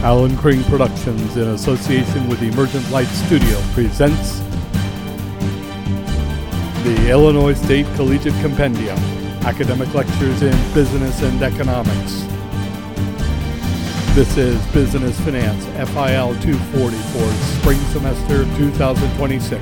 Alan Crane Productions, in association with the Emergent Light Studio, presents the Illinois State Collegiate Compendium, academic lectures in business and economics. This is Business Finance, FIL 240 for spring semester 2026.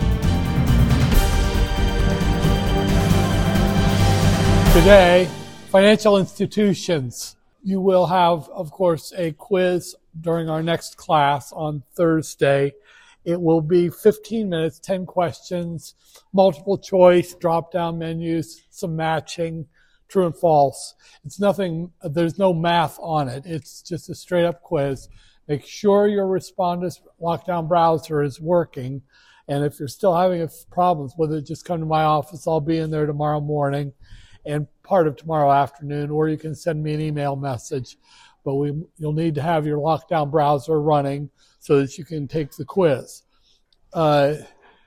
Today, financial institutions. You will have, of course, a quiz during our next class on Thursday. It will be 15 minutes, 10 questions, multiple choice, drop-down menus, some matching, true and false. It's nothing, there's no math on it. It's just a straight-up quiz. Make sure your Respondus lockdown browser is working. And if you're still having problems with it, just come to my office. I'll be in there tomorrow morning and part of tomorrow afternoon, or you can send me an email message. But you'll need to have your lockdown browser running so that you can take the quiz. And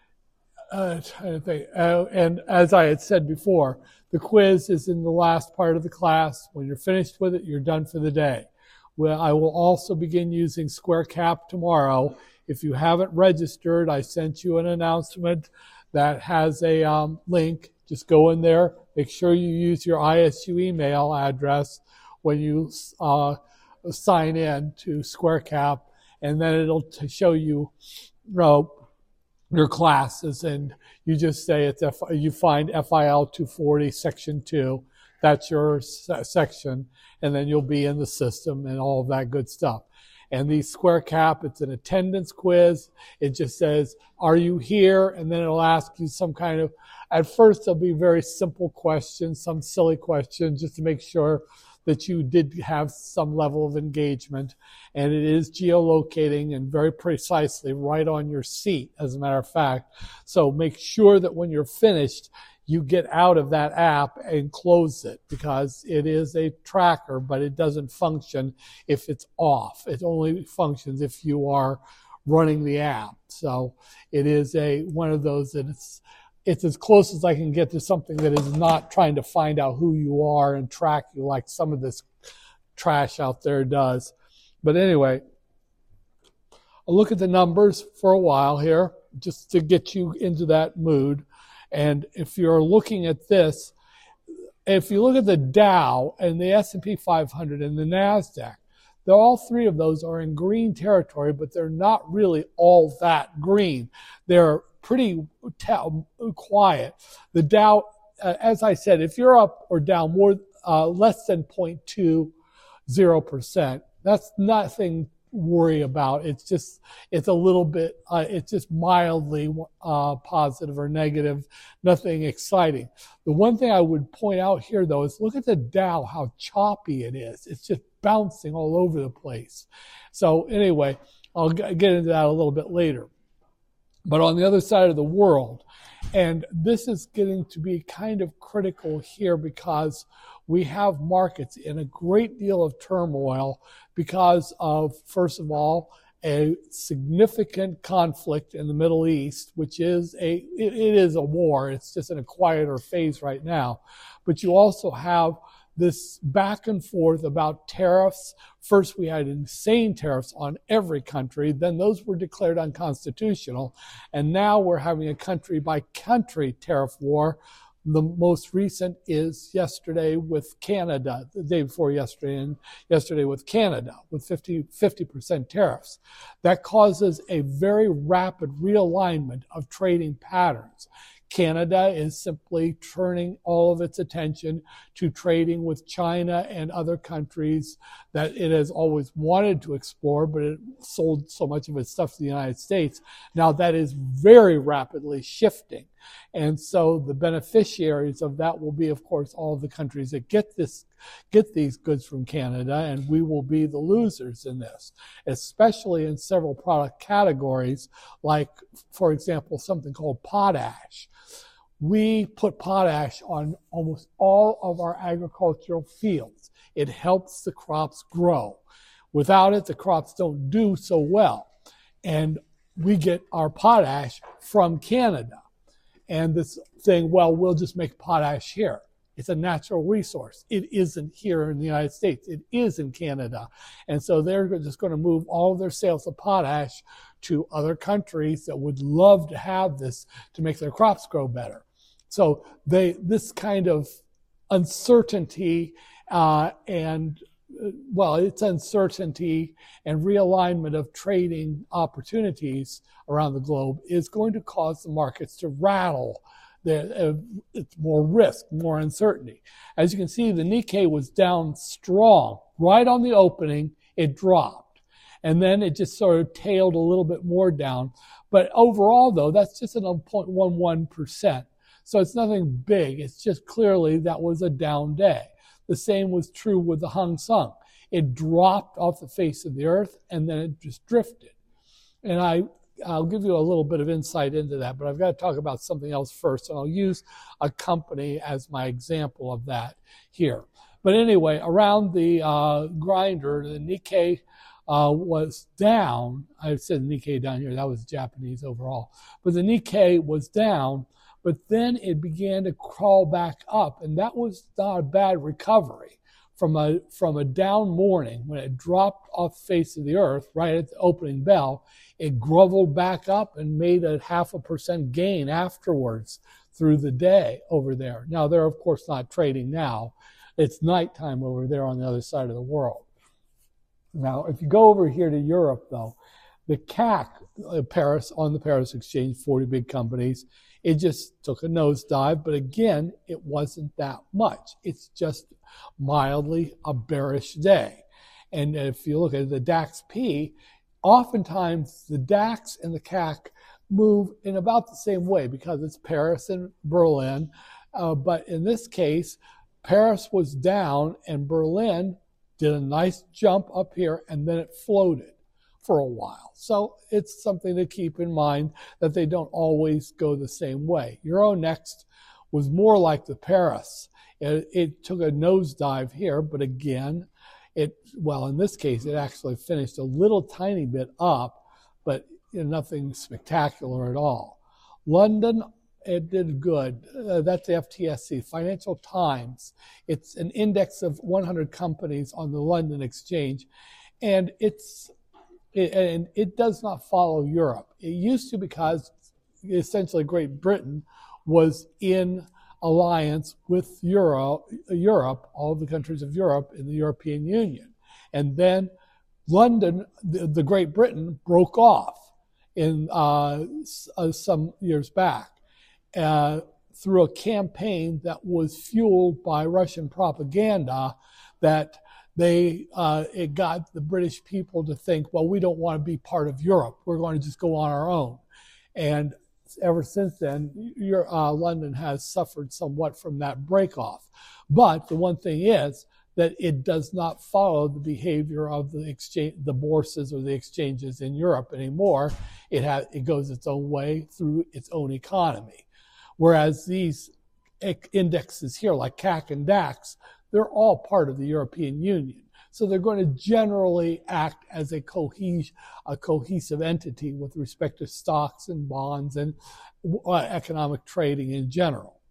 as I had said before, the quiz is in the last part of the class. When you're finished with it, you're done for the day. Well, I will also begin using SquareCap tomorrow. If you haven't registered, I sent you an announcement that has a link. Just go in there. Make sure you use your ISU email address when you sign in to SquareCap, and then it'll show you your classes, and you just say it's you find FIL 240 section 2. That's your section, and then you'll be in the system and all of that good stuff. And the SquareCap, it's an attendance quiz. It just says, are you here? And then it'll ask you some kind of, at first there'll be very simple questions, some silly questions, just to make sure that you did have some level of engagement. And it is geolocating and very precisely right on your seat, as a matter of fact. So make sure that when you're finished, you get out of that app and close it, because it is a tracker, but it doesn't function if it's off. It only functions if you are running the app. So it is one of those that it's as close as I can get to something that is not trying to find out who you are and track you like some of this trash out there does. But anyway, I'll look at the numbers for a while here just to get you into that mood. And if you're looking at this, if you look at the Dow and the S&P 500 and the NASDAQ, all three of those are in green territory, but they're not really all that green. They're pretty quiet. The Dow, as I said, if you're up or down less than 0.20%, that's nothing to worry about. It's a little bit, it's just mildly positive or negative, nothing exciting. The one thing I would point out here, though, is look at the Dow, how choppy it is. It's just bouncing all over the place. So anyway, I'll get into that a little bit later. But on the other side of the world, and this is getting to be kind of critical here because we have markets in a great deal of turmoil because of, first of all, a significant conflict in the Middle East, which is it is a war. It's just in a quieter phase right now. But you also have this back and forth about tariffs. First, we had insane tariffs on every country. Then those were declared unconstitutional. And now we're having a country-by-country tariff war. The most recent is yesterday with Canada, the day before yesterday, and yesterday with Canada with 50% tariffs. That causes a very rapid realignment of trading patterns. Canada is simply turning all of its attention to trading with China and other countries that it has always wanted to explore, but it sold so much of its stuff to the United States. Now that is very rapidly shifting. And so the beneficiaries of that will be, of course, all of the countries that get these goods from Canada, and we will be the losers in this, especially in several product categories, like, for example, something called potash. We put potash on almost all of our agricultural fields. It helps the crops grow. Without it, the crops don't do so well. And we get our potash from Canada. And this thing, well, we'll just make potash here. It's a natural resource. It isn't here in the United States. It is in Canada. And so they're just going to move all of their sales of potash to other countries that would love to have this to make their crops grow better. So this kind of uncertainty it's uncertainty and realignment of trading opportunities around the globe is going to cause the markets to rattle. It's more risk, more uncertainty. As you can see, the Nikkei was down strong. Right on the opening, it dropped. And then it just sort of tailed a little bit more down. But overall, though, that's just at 0.11%. So it's nothing big. It's just clearly that was a down day. The same was true with the Hang Seng. It dropped off the face of the earth, and then it just drifted. And I'll give you a little bit of insight into that, but I've got to talk about something else first, and I'll use a company as my example of that here. But anyway, around the grinder, the Nikkei was down. I said Nikkei down here. That was Japanese overall. But the Nikkei was down, but then it began to crawl back up, and that was not a bad recovery from a down morning. When it dropped off the face of the earth right at the opening bell, it groveled back up and made a 0.5% gain afterwards through the day over there. Now, they're, of course, not trading now. It's nighttime over there on the other side of the world. Now, if you go over here to Europe, though, the CAC, Paris, on the Paris Exchange, 40 big companies, it just took a nosedive, but again, it wasn't that much. It's just mildly a bearish day. And if you look at the DAX-P, oftentimes the DAX and the CAC move in about the same way because it's Paris and Berlin. But in this case, Paris was down and Berlin did a nice jump up here, and then it floated for a while. So it's something to keep in mind that they don't always go the same way. Euronext was more like the Paris. It took a nosedive here, but again, in this case, it actually finished a little tiny bit up, but nothing spectacular at all. London, it did good. That's the FTSE, Financial Times. It's an index of 100 companies on the London Exchange, and it does not follow Europe. It used to, because essentially Great Britain was in alliance with Europe, all the countries of Europe in the European Union. And then London, the Great Britain, broke off in some years back through a campaign that was fueled by Russian propaganda that it got the British people to think, well, we don't want to be part of Europe. We're going to just go on our own. And ever since then, London has suffered somewhat from that break-off. But the one thing is that it does not follow the behavior of the bourses or the exchanges in Europe anymore. It goes its own way through its own economy. Whereas these indexes here, like CAC and DAX, they're all part of the European Union. So they're going to generally act as a cohesive entity with respect to stocks and bonds and economic trading in general.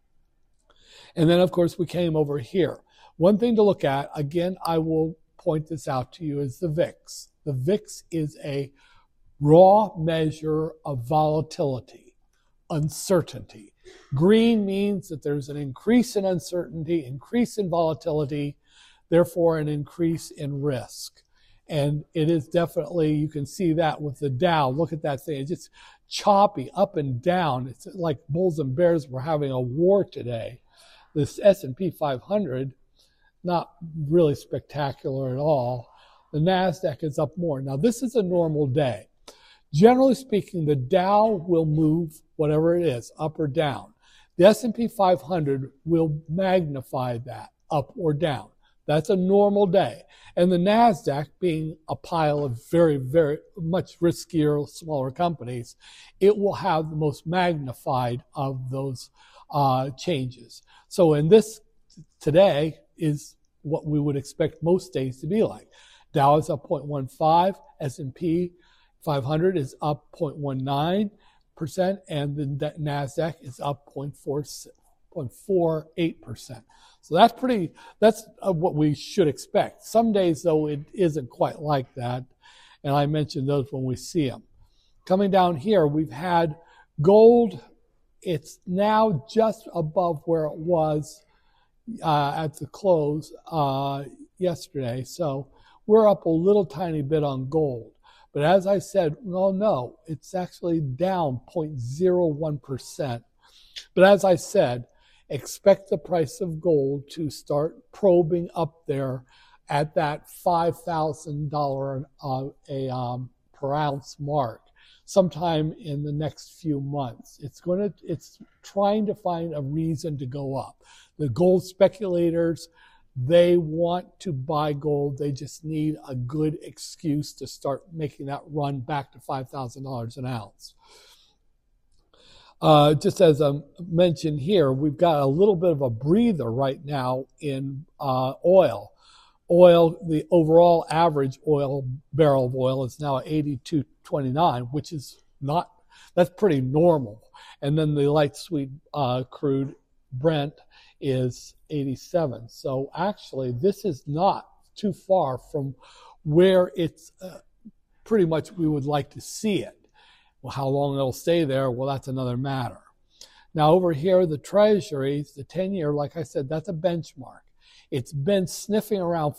And then, of course, we came over here. One thing to look at, again, I will point this out to you, is the VIX. The VIX is a raw measure of volatility, uncertainty. Green means that there's an increase in uncertainty, increase in volatility, therefore an increase in risk. And it is definitely, you can see that with the Dow. Look at that thing. It's just choppy up and down. It's like bulls and bears were having a war today. This S&P 500, not really spectacular at all. The NASDAQ is up more. Now, this is a normal day. Generally speaking, the Dow will move whatever it is, up or down. The S&P 500 will magnify that, up or down. That's a normal day. And the NASDAQ, being a pile of very, very much riskier, smaller companies, it will have the most magnified of those changes. So in this today is what we would expect most days to be like. Dow is up 0.15, S&P 500 is up 0.19%, and the NASDAQ is up 0.46. 0.48%. So that's what we should expect. Some days, though, it isn't quite like that. And I mentioned those when we see them. Coming down here, we've had gold. It's now just above where it was at the close yesterday. So we're up a little tiny bit on gold. But as I said, no, it's actually down 0.01%. But as I said, expect the price of gold to start probing up there at that $5,000 per ounce mark sometime in the next few months. It's trying to find a reason to go up. The gold speculators, they want to buy gold. They just need a good excuse to start making that run back to $5,000 an ounce. Just as I mentioned here, we've got a little bit of a breather right now in oil. The overall average barrel of oil is now at 82.29, which is that's pretty normal. And then the light sweet crude Brent is 87. So actually, this is not too far from where it's pretty much we would like to see it. Well, how long it'll stay there, well, that's another matter. Now, over here, the Treasuries, the 10-year, like I said, that's a benchmark. It's been sniffing around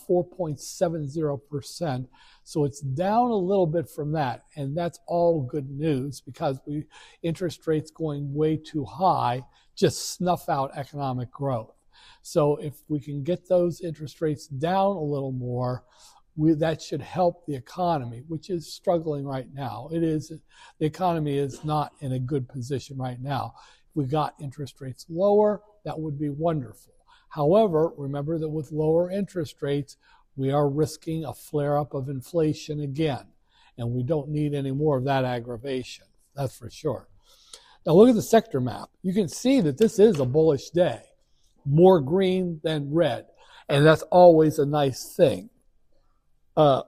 4.70%, so it's down a little bit from that, and that's all good news because interest rates going way too high just snuff out economic growth. So if we can get those interest rates down a little more, that should help the economy, which is struggling right now. The economy is not in a good position right now. If we got interest rates lower, that would be wonderful. However, remember that with lower interest rates, we are risking a flare-up of inflation again, and we don't need any more of that aggravation. That's for sure. Now look at the sector map. You can see that this is a bullish day, more green than red, and that's always a nice thing to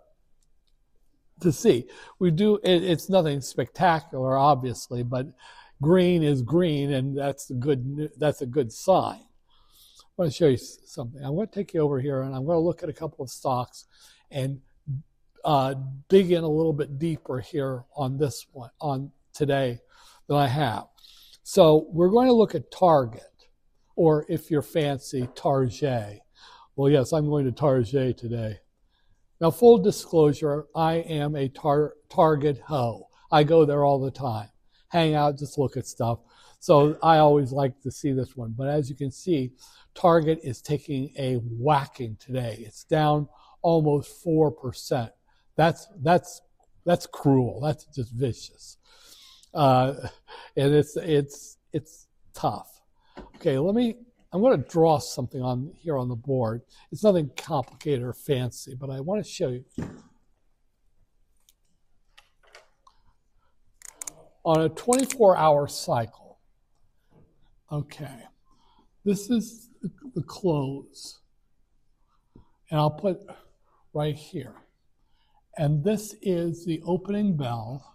see. It's nothing spectacular, obviously, but green is green, and that's a good sign. I want to show you something. I'm going to take you over here, and I'm going to look at a couple of stocks and dig in a little bit deeper here on this one, on today, than I have. So we're going to look at Target, or if you're fancy, Target. Well, yes, I'm going to Target today. Now, full disclosure, I am a Target hoe. I go there all the time, hang out, just look at stuff. So I always like to see this one. But as you can see, Target is taking a whacking today. It's down almost 4%. That's cruel. That's just vicious. And it's tough. Okay, I'm going to draw something on here on the board. It's nothing complicated or fancy, but I want to show you. On a 24-hour cycle, okay, this is the close, and I'll put right here. And this is the opening bell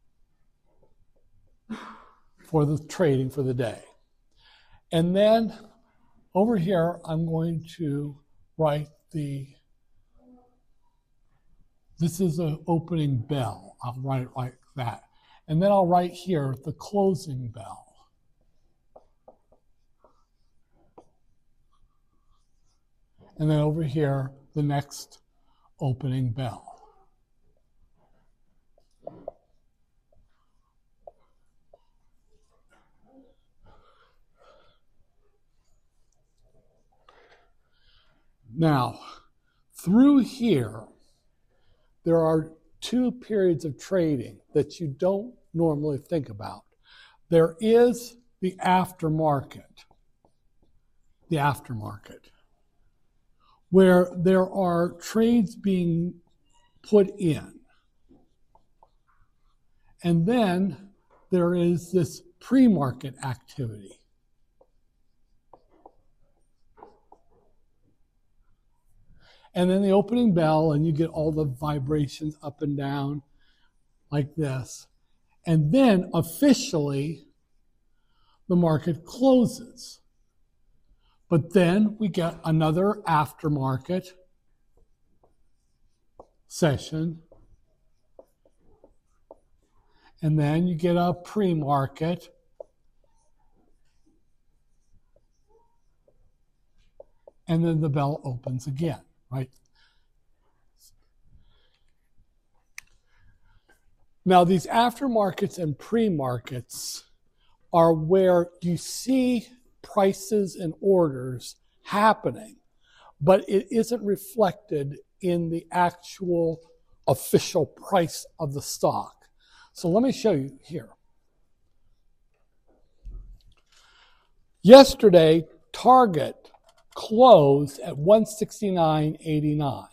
for the trading for the day. And then over here, I'm going to write this is the opening bell. I'll write it like that. And then I'll write here the closing bell. And then over here, the next opening bell. Now, through here, there are two periods of trading that you don't normally think about. There is the aftermarket, where there are trades being put in. And then there is this pre-market activity. And then the opening bell, and you get all the vibrations up and down like this. And then officially, the market closes. But then we get another aftermarket session. And then you get a pre-market. And then the bell opens again, right? Now, these aftermarkets and pre-markets are where you see prices and orders happening, but it isn't reflected in the actual official price of the stock. So let me show you here. Yesterday, Target closed at $169.89.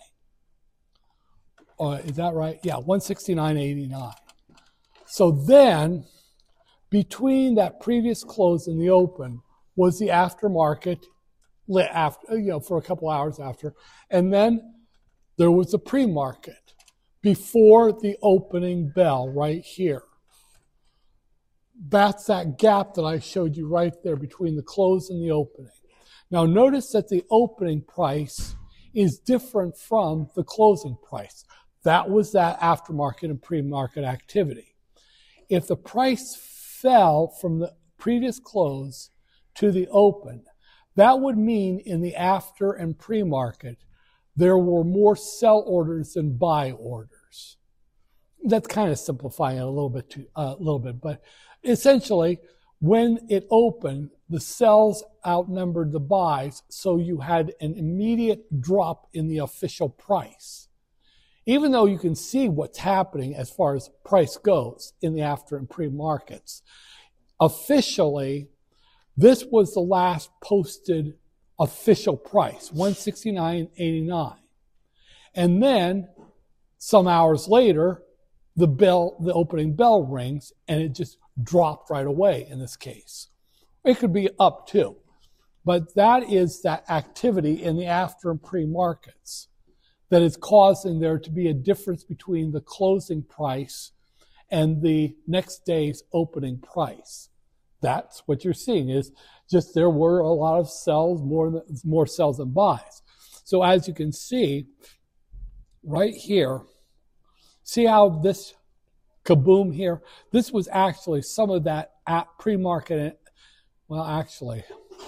Is that right? Yeah, $169.89. So then, between that previous close and the open was the aftermarket, for a couple hours after, and then there was the pre-market before the opening bell right here. That's that gap that I showed you right there between the close and the opening. Now notice that the opening price is different from the closing price. That was that aftermarket and pre-market activity. If the price fell from the previous close to the open, that would mean in the after and pre-market, there were more sell orders than buy orders. That's kind of simplifying it a little bit, but essentially, when it opened, the sells outnumbered the buys, so you had an immediate drop in the official price. Even though you can see what's happening as far as price goes in the after and pre-markets, officially, this was the last posted official price, $169.89. And then, some hours later, the opening bell rings, and it just dropped right away in this case. It could be up too. But that is that activity in the after and pre-markets that is causing there to be a difference between the closing price and the next day's opening price. That's what you're seeing, is just there were a lot of sells, more sells than buys. So as you can see, right here, see how this kaboom here? This was actually some of that pre-market. Well, actually,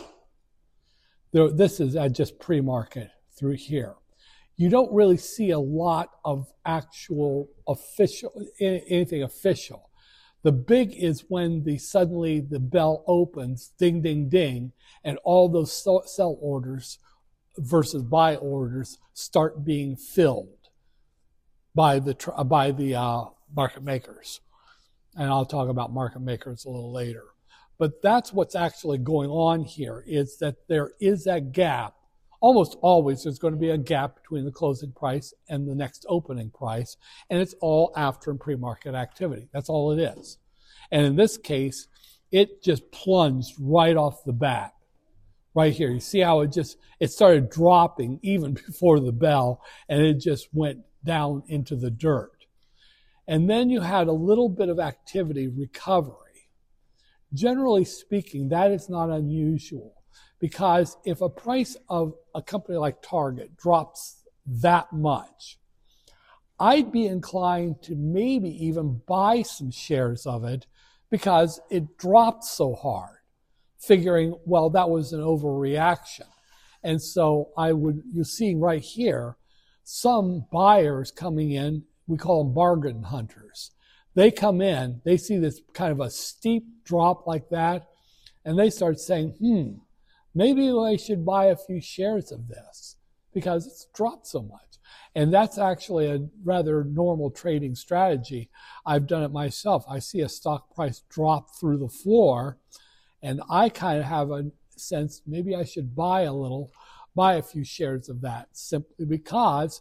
this is just pre-market through here. You don't really see a lot of actual anything official. The big is when suddenly the bell opens, ding, ding, ding, and all those sell orders versus buy orders start being filled by the market makers. And I'll talk about market makers a little later. But that's what's actually going on here, is that there is that gap. Almost always there's going to be a gap between the closing price and the next opening price, and it's all after and pre-market activity. That's all it is. And in this case, it just plunged right off the bat. Right here, you see how it started dropping even before the bell, and it just went down into the dirt. And then you had a little bit of activity recovery. Generally speaking, that is not unusual, because if a price of a company like Target drops that much, I'd be inclined to maybe even buy some shares of it because it dropped so hard, figuring, well, that was an overreaction. And so you're seeing right here, some buyers coming in, we call them bargain hunters. They come in, they see this kind of a steep drop like that, and they start saying, maybe I should buy a few shares of this because it's dropped so much. And that's actually a rather normal trading strategy. I've done it myself. I see a stock price drop through the floor, and I kind of have a sense maybe I should buy a few shares of that, simply because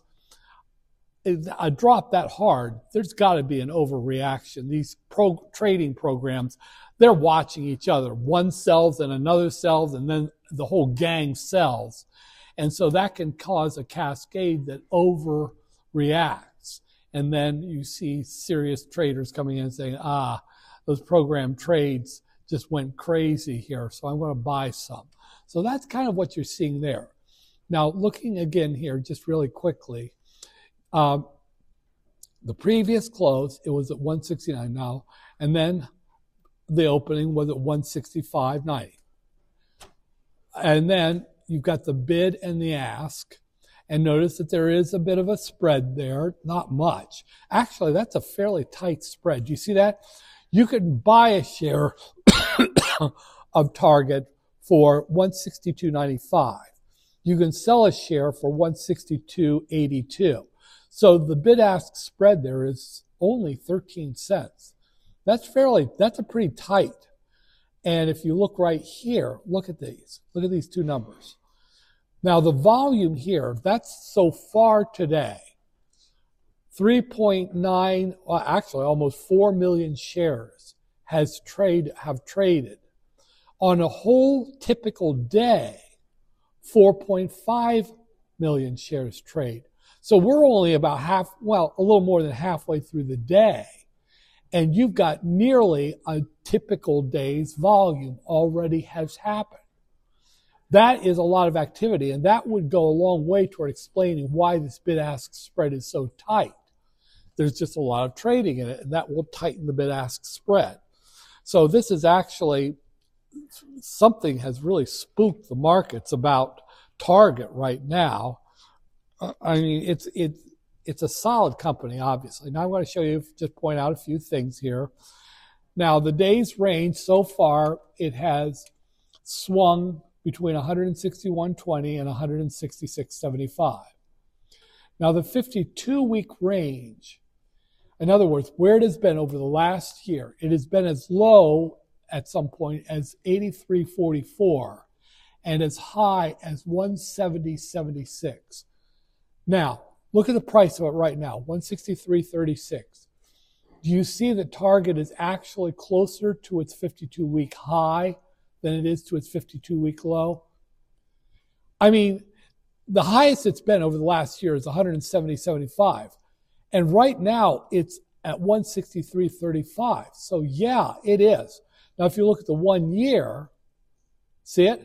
a drop that hard, there's got to be an overreaction. These trading programs, they're watching each other. One sells and another sells, and then the whole gang sells. And so that can cause a cascade that overreacts. And then you see serious traders coming in and saying, those program trades just went crazy here, so I'm going to buy some. So that's kind of what you're seeing there. Now, looking again here, just really quickly, the previous close, it was at 169 now, and then the opening was at 165.90. And then you've got the bid and the ask, and notice that there is a bit of a spread there, not much. Actually, that's a fairly tight spread. Do you see that? You could buy a share of Target for 162.95. You can sell a share for 162.82. So the bid-ask spread there is only 13 cents. That's a pretty tight. And if you look right here, look at these two numbers. Now the volume here, that's so far today, 3.9, well, actually almost 4 million shares have traded. On a whole typical day, 4.5 million shares trade. So we're only about a little more than halfway through the day. And you've got nearly a typical day's volume already has happened. That is a lot of activity, and that would go a long way toward explaining why this bid-ask spread is so tight. There's just a lot of trading in it, and that will tighten the bid-ask spread. So this is actually something has really spooked the markets about Target right now. I mean, it's a solid company, obviously. Now I want to show you, just point out a few things here. Now the day's range so far, it has swung between 161.20 and 166.75. Now the 52-week range, in other words, where it has been over the last year, it has been as low at some point as 83.44 and as high as 170.76. Now, look at the price of it right now, 163.36. Do you see that Target is actually closer to its 52-week high than it is to its 52-week low? I mean, the highest it's been over the last year is 170.75. And right now, it's at 163.35. So yeah, it is. Now, if you look at the 1 year, see it?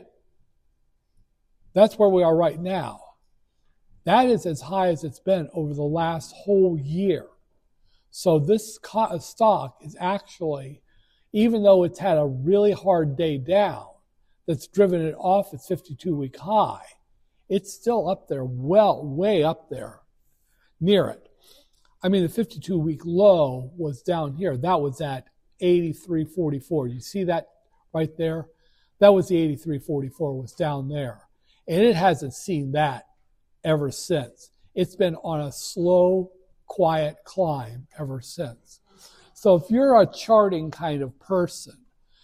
That's where we are right now. That is as high as it's been over the last whole year. So this stock is actually, even though it's had a really hard day down, that's driven it off its 52-week high, it's still up there, way up there, near it. I mean, the 52-week low was down here. That was at 83.44. You see that right there? That was the 83.44 was down there. And it hasn't seen that ever since. It's been on a slow, quiet climb ever since. So if you're a charting kind of person,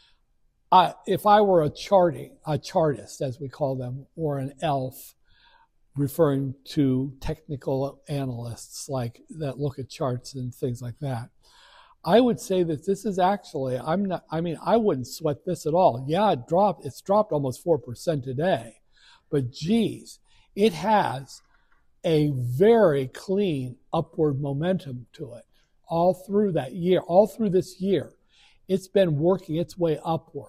if I were a chartist, as we call them, or an elf, referring to technical analysts like that look at charts and things like that, I would say that this is actually, I wouldn't sweat this at all. Yeah, it's dropped almost 4% today, but geez, it has a very clean upward momentum to it all through that year, all through this year. It's been working its way upward.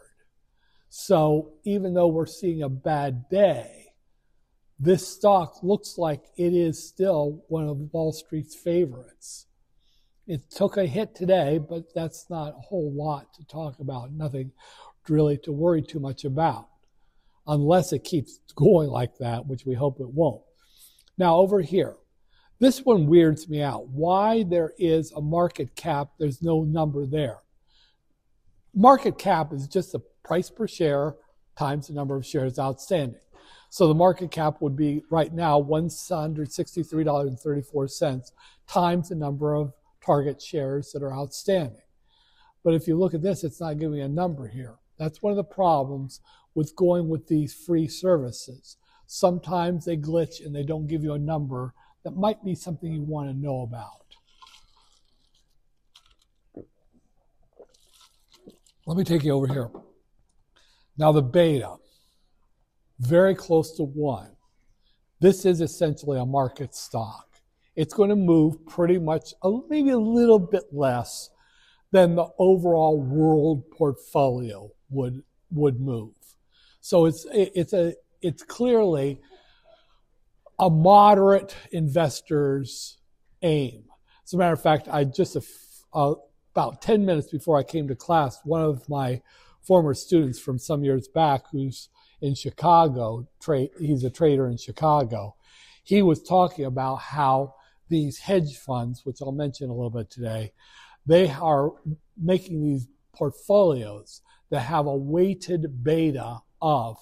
So even though we're seeing a bad day, this stock looks like it is still one of Wall Street's favorites. It took a hit today, but that's not a whole lot to talk about, nothing really to worry too much about, unless it keeps going like that, which we hope it won't. Now over here, this one weirds me out. Why there is a market cap, there's no number there. Market cap is just the price per share times the number of shares outstanding. So the market cap would be right now $163.34 times the number of Target shares that are outstanding. But if you look at this, it's not giving a number here. That's one of the problems with going with these free services. Sometimes they glitch and they don't give you a number that might be something you want to know about. Let me take you over here. Now the beta, very close to 1. This is essentially a market stock. It's going to move pretty much, maybe a little bit less than the overall world portfolio would move. So it's clearly a moderate investor's aim. As a matter of fact, I just about 10 minutes before I came to class, one of my former students from some years back, who's in Chicago, he's a trader in Chicago, he was talking about how these hedge funds, which I'll mention a little bit today, they are making these portfolios that have a weighted beta of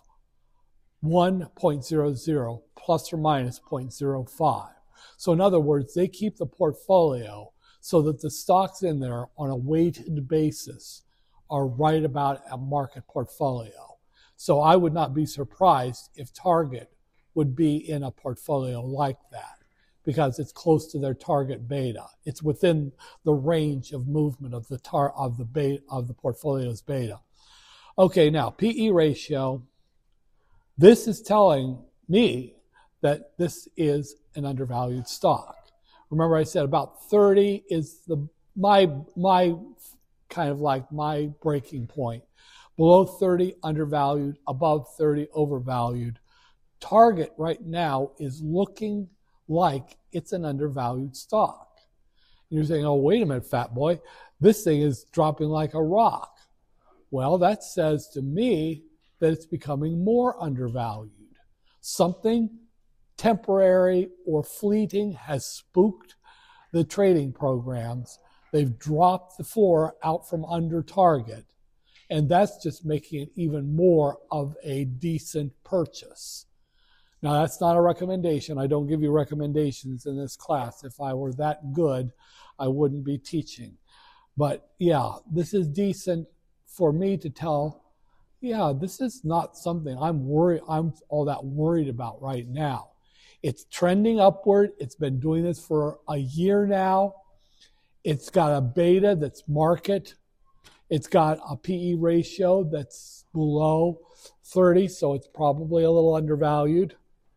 1.00 plus or minus 0.05. So in other words, they keep the portfolio so that the stocks in there on a weighted basis are right about a market portfolio. So I would not be surprised if Target would be in a portfolio like that, because it's close to their target beta. It's within the range of movement of the portfolio's beta. Okay, now PE ratio. This is telling me that this is an undervalued stock. Remember, I said about 30 is my kind of like my breaking point. Below 30, undervalued. Above 30, overvalued. Target right now is looking like it's an undervalued stock. And you're saying, oh, wait a minute, fat boy. This thing is dropping like a rock. Well, that says to me that it's becoming more undervalued. Something temporary or fleeting has spooked the trading programs. They've dropped the floor out from under target. And that's just making it even more of a decent purchase. Now, that's not a recommendation. I don't give you recommendations in this class. If I were that good, I wouldn't be teaching. But yeah, this is decent for me to tell, yeah, this is not something I'm all that worried about right now. It's trending upward. It's been doing this for a year now. It's got a beta that's market. It's got a PE ratio that's below 30, so it's probably a little undervalued.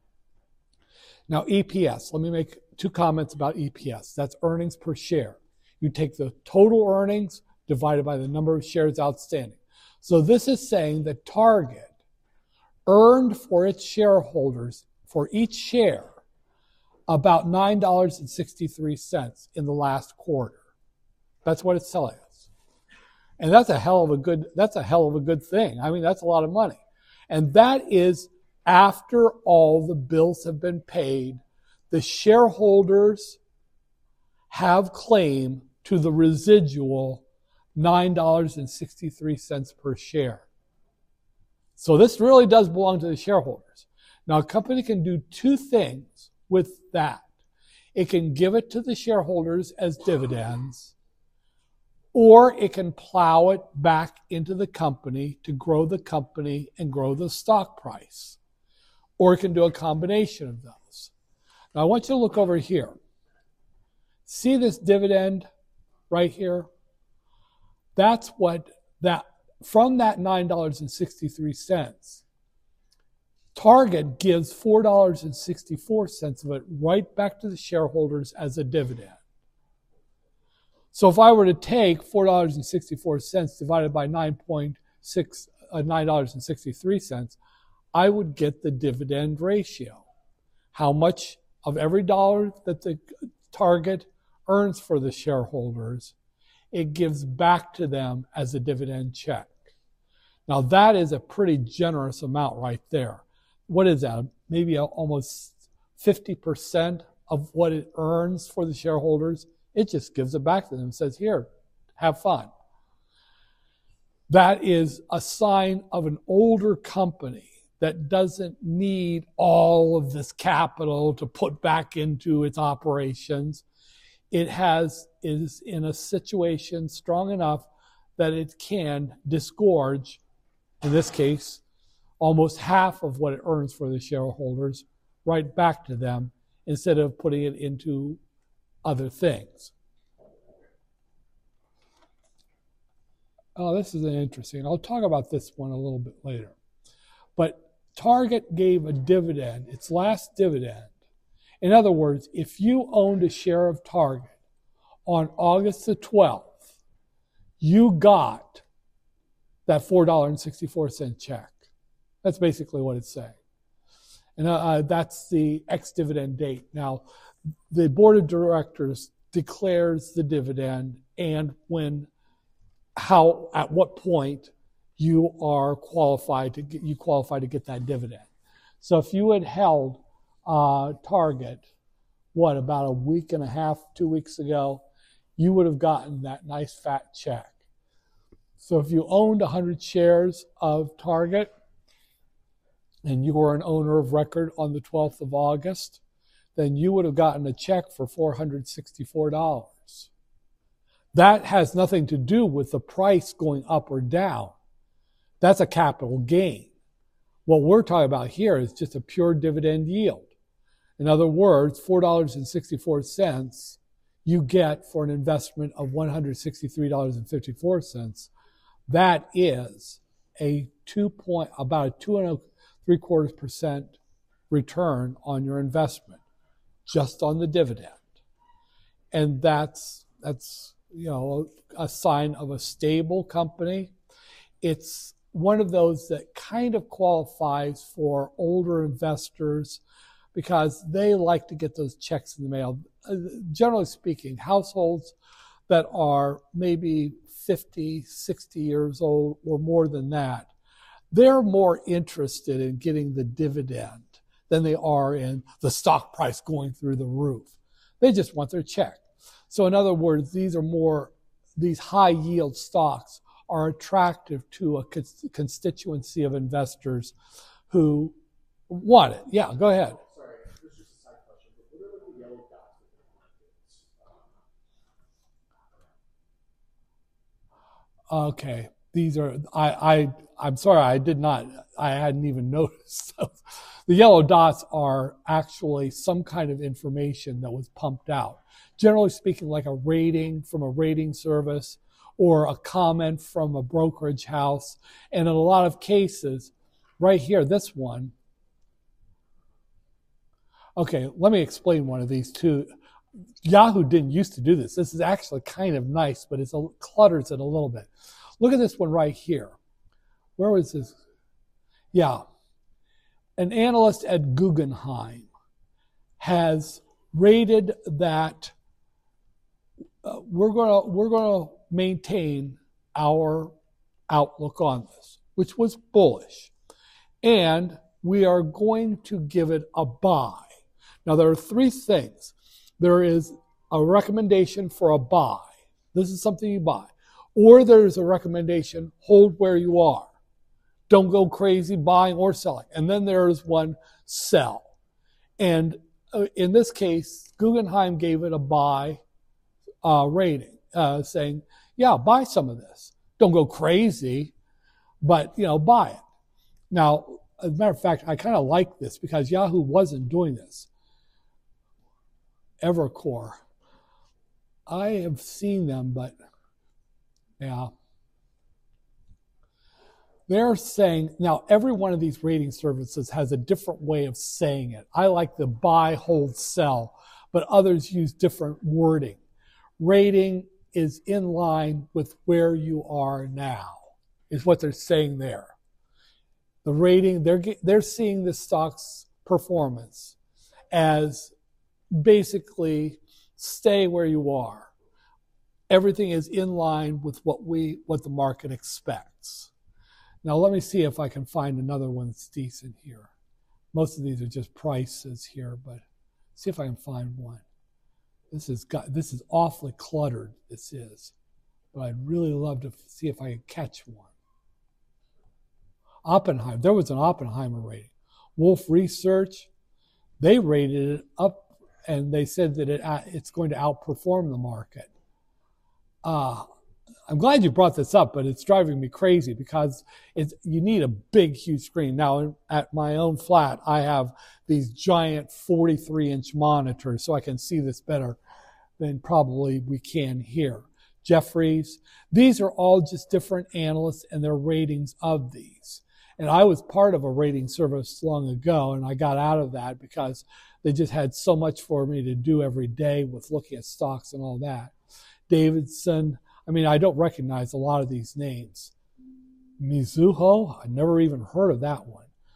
Now, EPS. Let me make two comments about EPS. That's earnings per share. You take the total earnings divided by the number of shares outstanding. So this is saying that Target earned for its shareholders, for each share, about $9.63 in the last quarter. That's what it's telling us. And that's a hell of a good thing. I mean, that's a lot of money. And that is after all the bills have been paid, the shareholders have claim to the residual $9.63 per share. So this really does belong to the shareholders. Now, a company can do two things with that. It can give it to the shareholders as dividends, or it can plow it back into the company to grow the company and grow the stock price. Or it can do a combination of those. Now, I want you to look over here. See this dividend right here? That's what from that $9.63, Target gives $4.64 of it right back to the shareholders as a dividend. So if I were to take $4.64 divided by $9.63, I would get the dividend ratio. How much of every dollar that the Target earns for the shareholders, it gives back to them as a dividend check. Now that is a pretty generous amount right there. What is that? Maybe almost 50% of what it earns for the shareholders. It just gives it back to them and says, here, have fun. That is a sign of an older company that doesn't need all of this capital to put back into its operations. It is in a situation strong enough that it can disgorge, in this case, almost half of what it earns for the shareholders right back to them instead of putting it into other things. Oh, this is interesting. I'll talk about this one a little bit later. But Target gave a dividend, its last dividend. In other words, if you owned a share of Target on August the 12th, you got that $4.64 check That's basically what it's saying. And that's the ex-dividend date. Now, the board of directors declares the dividend and at what point you are qualified to get that dividend. So if you had held Target, about a week and a half, 2 weeks ago, you would have gotten that nice fat check. So if you owned 100 shares of Target and you were an owner of record on the 12th of August, then you would have gotten a check for $464. That has nothing to do with the price going up or down. That's a capital gain. What we're talking about here is just a pure dividend yield. In other words, $4.64 you get for an investment of $163.54. That is about a 2.75% return on your investment, just on the dividend. And that's a sign of a stable company. It's one of those that kind of qualifies for older investors because they like to get those checks in the mail. Generally speaking, households that are maybe 50, 60 years old or more than that, they're more interested in getting the dividend than they are in the stock price going through the roof. They just want their check. So in other words, these high yield stocks are attractive to a constituency of investors who want it. Yeah, go ahead. Sorry, this is just a side question, but what are the yellow dots in the markets? Okay, these are, I'm sorry, I hadn't even noticed. The yellow dots are actually some kind of information that was pumped out. Generally speaking, like a rating from a rating service or a comment from a brokerage house. And in a lot of cases, right here, this one. Okay, let me explain one of these two. Yahoo didn't used to do this. This is actually kind of nice, but it clutters it a little bit. Look at this one right here. Where was this? Yeah. An analyst at Guggenheim has rated that we're going to maintain our outlook on this, which was bullish. And we are going to give it a buy. Now, there are three things. There is a recommendation for a buy. This is something you buy. Or there's a recommendation, hold where you are. Don't go crazy buying or selling. And then there is one, sell. And in this case, Guggenheim gave it a buy rating, saying, yeah, buy some of this. Don't go crazy, but, buy it. Now, as a matter of fact, I kind of like this because Yahoo wasn't doing this. Evercore. I have seen them, but yeah. They're saying, now every one of these rating services has a different way of saying it. I like the buy, hold, sell, but others use different wording. Rating is in line with where you are now, is what they're saying there. The rating, they're seeing the stock's performance as basically stay where you are. Everything is in line with what the market expects. Now let me see if I can find another one that's decent here. Most of these are just prices here, but see if I can find one. This is awfully cluttered, this is. But I'd really love to see if I could catch one. Oppenheimer, there was an Oppenheimer rating. Wolf Research, they rated it up and they said that it's going to outperform the market. I'm glad you brought this up, but it's driving me crazy because you need a big, huge screen. Now, at my own flat, I have these giant 43-inch monitors, so I can see this better than probably we can here. Jefferies, these are all just different analysts and their ratings of these. And I was part of a rating service long ago, and I got out of that because they just had so much for me to do every day with looking at stocks and all that. Davidson, I don't recognize a lot of these names. Mizuho, I never even heard of that one.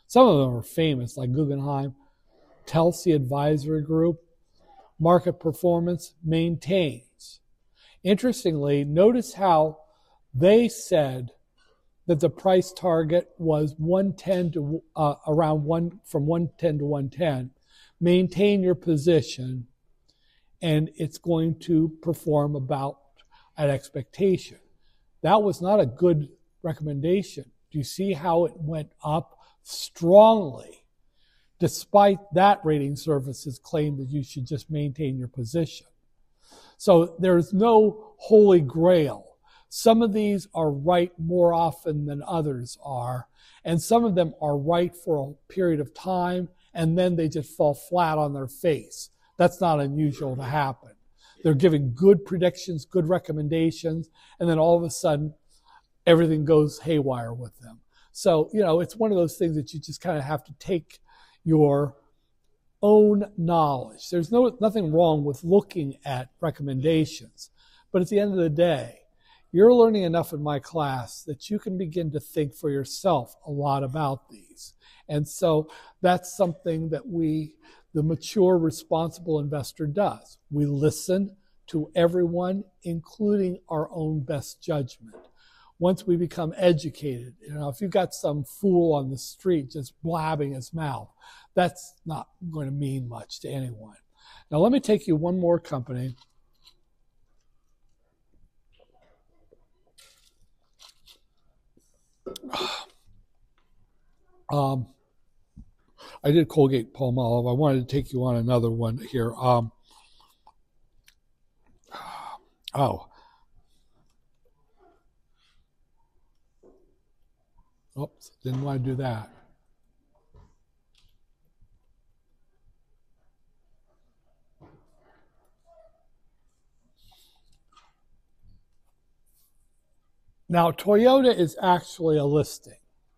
Some of them are famous, like Guggenheim, Telsey Advisory Group, Market Performance maintains. Interestingly, notice how they said that the price target was 110 to from 110 to 110. Maintain your position, and it's going to perform about at expectation. That was not a good recommendation. Do you see how it went up strongly, despite that rating service's claim that you should just maintain your position? So there's no holy grail. Some of these are right more often than others are, and some of them are right for a period of time, and then they just fall flat on their face. That's not unusual to happen. They're giving good predictions, good recommendations, and then all of a sudden, everything goes haywire with them. So, it's one of those things that you just kind of have to take your own knowledge. There's nothing wrong with looking at recommendations, but at the end of the day, you're learning enough in my class that you can begin to think for yourself a lot about these. And so that's something that the mature, responsible investor does. We listen to everyone, including our own best judgment. Once we become educated, if you've got some fool on the street just blabbing his mouth, that's not going to mean much to anyone. Now, let me take you one more company. I did Colgate-Palmolive. I wanted to take you on another one here. Oops, didn't want to do that. Now, Toyota is actually a listing.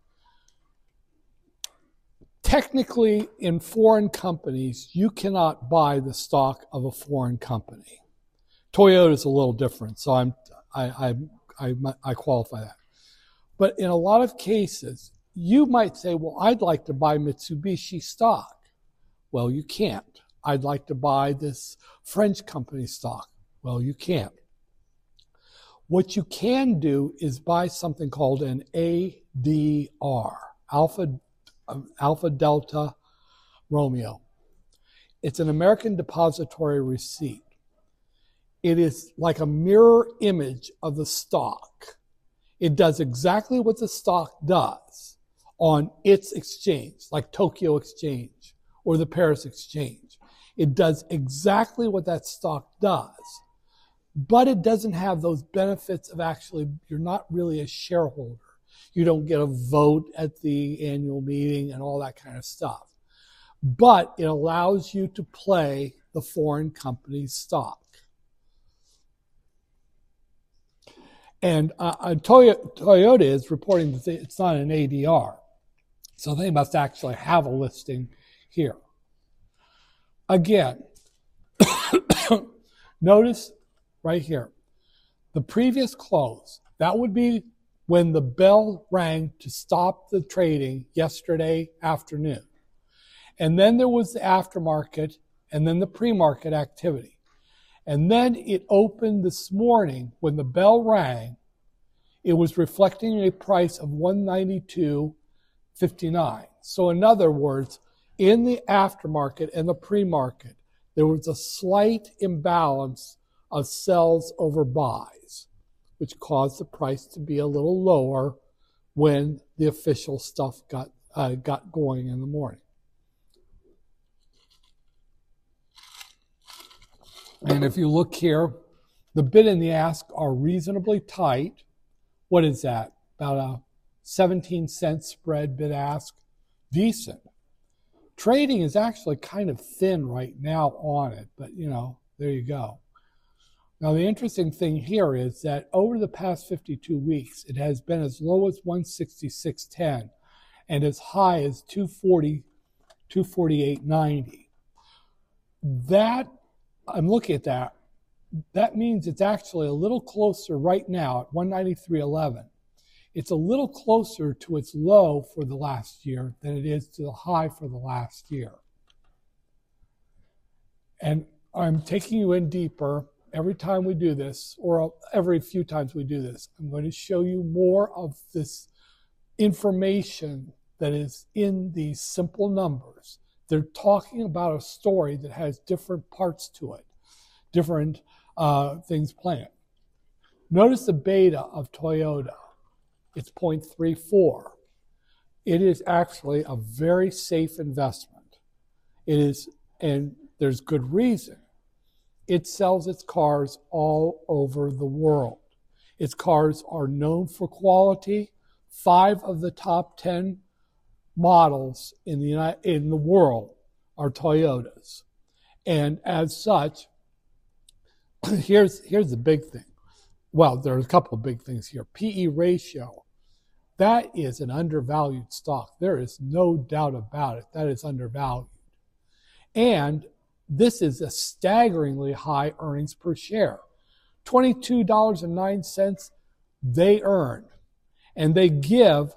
Technically, in foreign companies, you cannot buy the stock of a foreign company. Toyota is a little different, so I qualify that. But in a lot of cases, you might say, well, I'd like to buy Mitsubishi stock. Well, you can't. I'd like to buy this French company stock. Well, you can't. What you can do is buy something called an ADR, Alpha Delta Romeo. It's an American depository receipt. It is like a mirror image of the stock. It does exactly what the stock does on its exchange, like Tokyo Exchange or the Paris Exchange. It does exactly what that stock does, but it doesn't have those benefits of actually, you're not really a shareholder. You don't get a vote at the annual meeting and all that kind of stuff. But it allows you to play the foreign company's stock. And Toyota is reporting that it's not an ADR. So they must actually have a listing here. Again, notice right here, the previous close, that would be when the bell rang to stop the trading yesterday afternoon. And then there was the aftermarket and then the pre-market activity. And then it opened this morning when the bell rang. It was reflecting a price of $192.59. So in other words, in the aftermarket and the pre-market, there was a slight imbalance of sells over buys, which caused the price to be a little lower when the official stuff got going in the morning. And if you look here, the bid and the ask are reasonably tight. What is that? About a 17-cent spread bid-ask. Decent. Trading is actually kind of thin right now on it, but there you go. Now the interesting thing here is that over the past 52 weeks, it has been as low as 166.10 and as high as 248.90. That, I'm looking at that. That means it's actually a little closer right now at 193.11. It's a little closer to its low for the last year than it is to the high for the last year. And I'm taking you in deeper every time we do this, or every few times we do this. I'm going to show you more of this information that is in these simple numbers. They're talking about a story that has different parts to it, different things playing. Notice the beta of Toyota. It's 0.34. It is actually a very safe investment. It is, and there's good reason. It sells its cars all over the world. Its cars are known for quality. 5 of the top 10 models in the world are Toyotas. And as such, here's the big thing. Well, there are a couple of big things here. PE ratio, that is an undervalued stock. There is no doubt about it. That is undervalued. And this is a staggeringly high earnings per share. $22.09 they earn. And they give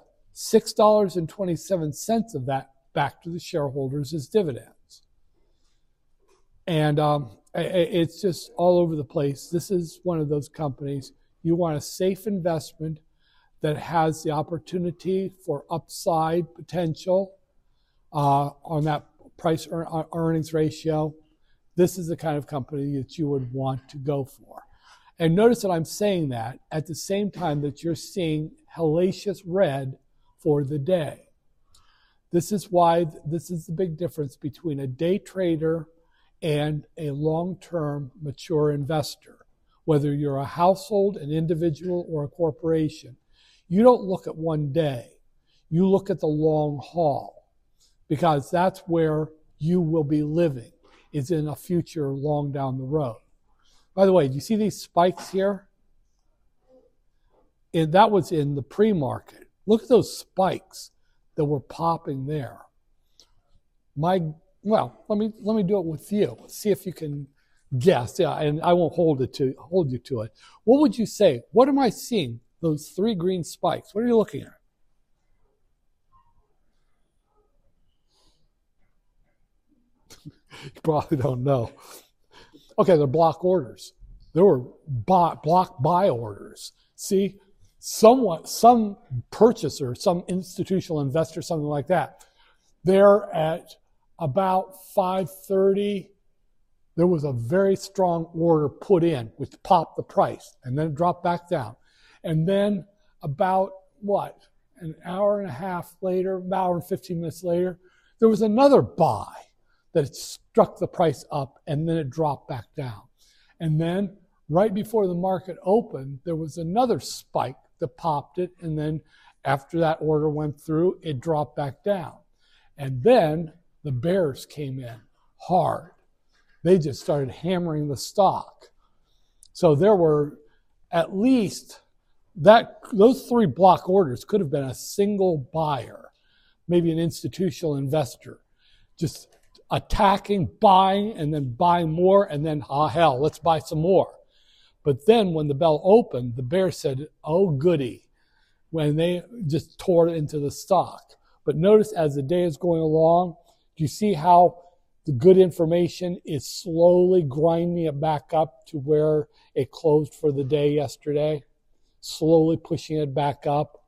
$6.27 of that back to the shareholders as dividends. And it's just all over the place. This is one of those companies. You want a safe investment that has the opportunity for upside potential on that price earnings ratio. This is the kind of company that you would want to go for. And notice that I'm saying that at the same time that you're seeing hellacious red for the day. This is why this is the big difference between a day trader and a long-term mature investor. Whether you're a household, an individual, or a corporation, you don't look at one day. You look at the long haul, because that's where you will be living, is in a future long down the road. By the way, do you see these spikes here? And that was in the pre-market. Look at those spikes that were popping there. Well, let me do it with you. See if you can guess. Yeah, and I won't hold you to it. What would you say? What am I seeing? Those 3 green spikes. What are you looking at? You probably don't know. Okay, they're block orders. There were block buy orders. See, some purchaser, some institutional investor, something like that, they're at about 5:30. There was a very strong order put in, which popped the price, and then it dropped back down. And then about, an hour and a half later, an hour and 15 minutes later, there was another buy that struck the price up, and then it dropped back down. And then right before the market opened, there was another spike that popped it, and then after that order went through, it dropped back down. And then the bears came in hard. They just started hammering the stock. So there were at least those 3 block orders could have been a single buyer, maybe an institutional investor, just attacking, buying, and then buying more, and then, hell, let's buy some more. But then when the bell opened, the bear said, oh, goody, when they just tore it into the stock. But notice as the day is going along, do you see how the good information is slowly grinding it back up to where it closed for the day yesterday? Slowly pushing it back up.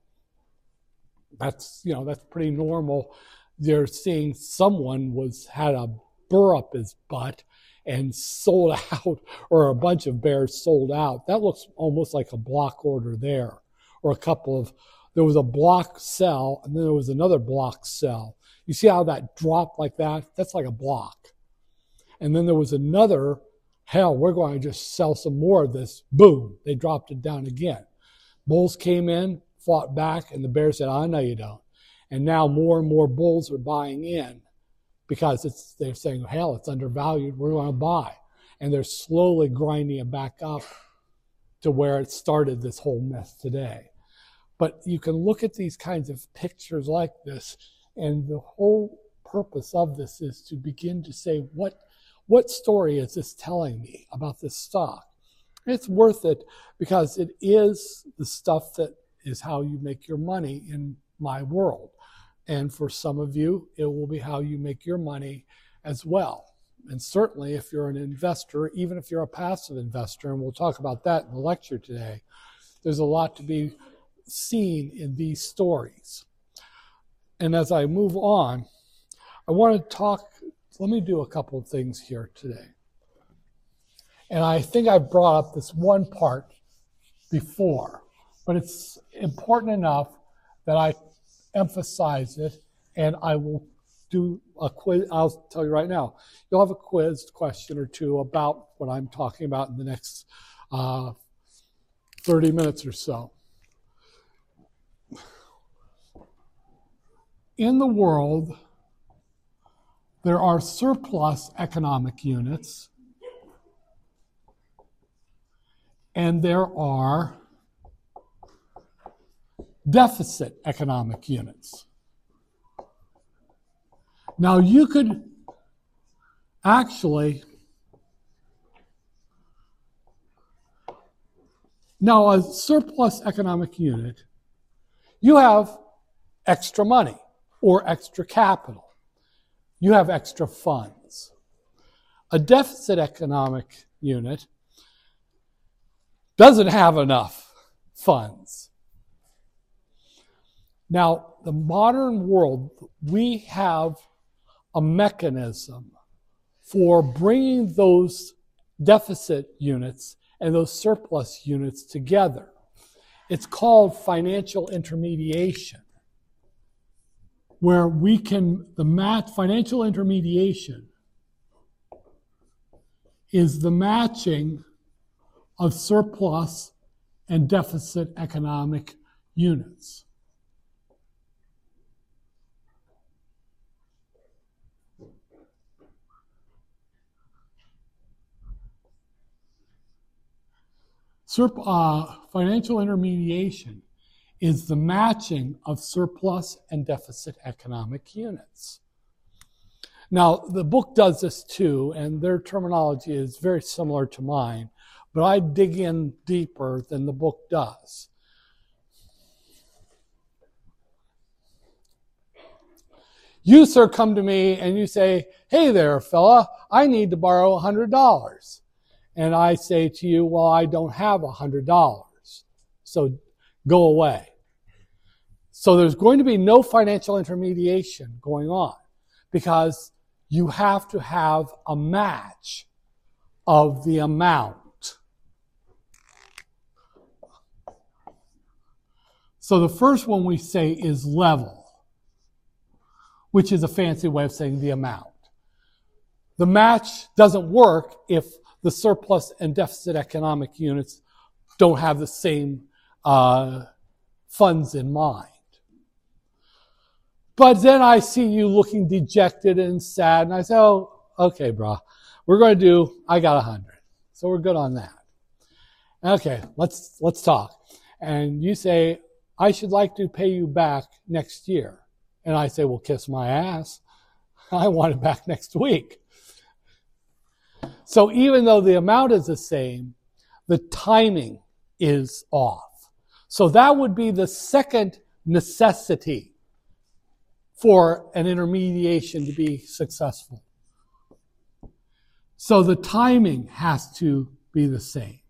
That's pretty normal. They're seeing someone had a burr up his butt and sold out, or a bunch of bears sold out. That looks almost like a block order there, or there was a block sell, and then there was another block sell. You see how that dropped like that? That's like a block. And then there was another, hell, we're going to just sell some more of this. Boom, they dropped it down again. Bulls came in, fought back, and the bears said, no, you don't. And now more and more bulls are buying in because they're saying, hell, it's undervalued. We're going to buy. And they're slowly grinding it back up to where it started this whole mess today. But you can look at these kinds of pictures like this, and the whole purpose of this is to begin to say, what story is this telling me about this stock? It's worth it because it is the stuff that is how you make your money in my world. And for some of you, it will be how you make your money as well. And certainly if you're an investor, even if you're a passive investor, and we'll talk about that in the lecture today, there's a lot to be seen in these stories. And as I move on, I want to talk, let me do a couple of things here today. And I think I brought up this one part before, but it's important enough that I emphasize it, and I will do a quiz. I'll tell you right now, you'll have a quiz question or two about what I'm talking about in the next 30 minutes or so. In the world, there are surplus economic units, and there are deficit economic units. Now, you could actually, now a surplus economic unit, you have extra money or extra capital. You have extra funds. A deficit economic unit doesn't have enough funds. Now, the modern world, we have a mechanism for bringing those deficit units and those surplus units together. It's called financial intermediation, where we can, financial intermediation is the matching of surplus and deficit economic units. Financial intermediation is the matching of surplus and deficit economic units. Now, the book does this too, and their terminology is very similar to mine, but I dig in deeper than the book does. You, sir, come to me and you say, hey there, fella, I need to borrow $100. And I say to you, well, I don't have $100, so go away. So there's going to be no financial intermediation going on because you have to have a match of the amount. So the first one we say is level, which is a fancy way of saying the amount. The match doesn't work if the surplus and deficit economic units don't have the same funds in mind. But then I see you looking dejected and sad, and I say, oh, okay, bro, I got 100. So we're good on that. Okay, let's talk. And you say, I should like to pay you back next year. And I say, well, kiss my ass. I want it back next week. So even though the amount is the same, the timing is off. So that would be the second necessity for an intermediation to be successful. So the timing has to be the same.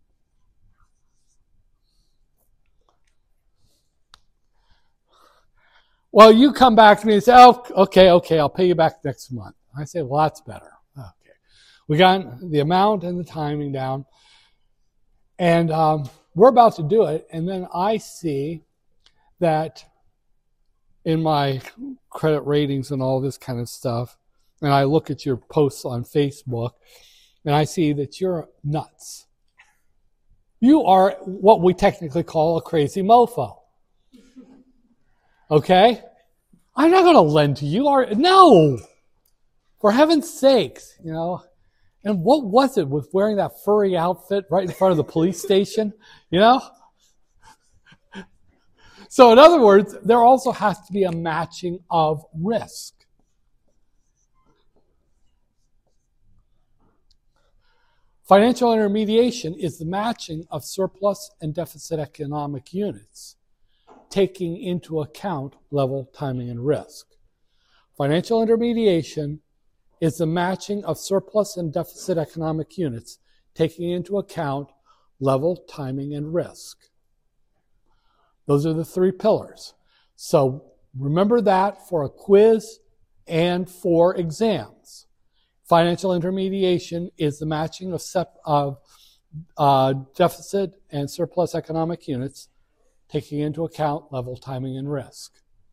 Well, you come back to me and say, oh, okay, I'll pay you back next month. I say, well, that's better. Okay. We got the amount and the timing down. And we're about to do it. And then I see that in my credit ratings and all this kind of stuff, and I look at your posts on Facebook, and I see that you're nuts. You are what we technically call a crazy mofo. Okay? I'm not going to lend to you. No! For heaven's sakes, you know. And what was it with wearing that furry outfit right in front of the police station? You know? So in other words, there also has to be a matching of risk. Financial intermediation is the matching of surplus and deficit economic units. taking into account level, timing, and risk. Financial intermediation is the matching of surplus and deficit economic units, taking into account level, timing, and risk. Those are the three pillars. So remember that for a quiz and for exams. Financial intermediation is the matching of deficit and surplus economic units, taking into account level, timing, and risk.